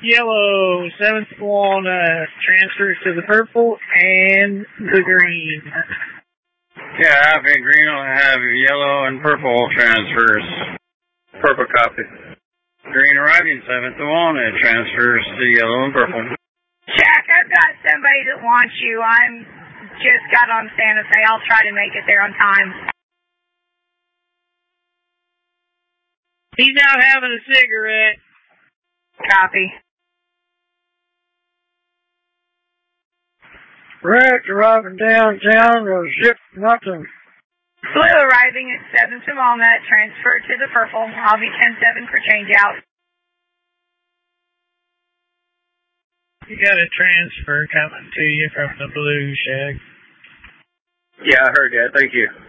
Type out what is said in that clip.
Yellow, 7th Walnut, transfers to the purple and the green. Yeah, copy. Green will have yellow and purple transfers. Purple copy. Green arriving, 7th Walnut, transfers to yellow and purple. Jack, I've got somebody that wants you. I'm just got on Santa Fe. I'll try to make it there on time. He's out having a cigarette. Copy. Rex arriving downtown, ship nothing. Blue arriving at 7th and Walnut, transferred to the purple. I'll be 10-7 for change out. You got a transfer coming to you from the blue, Shag. Yeah, I heard that. Thank you.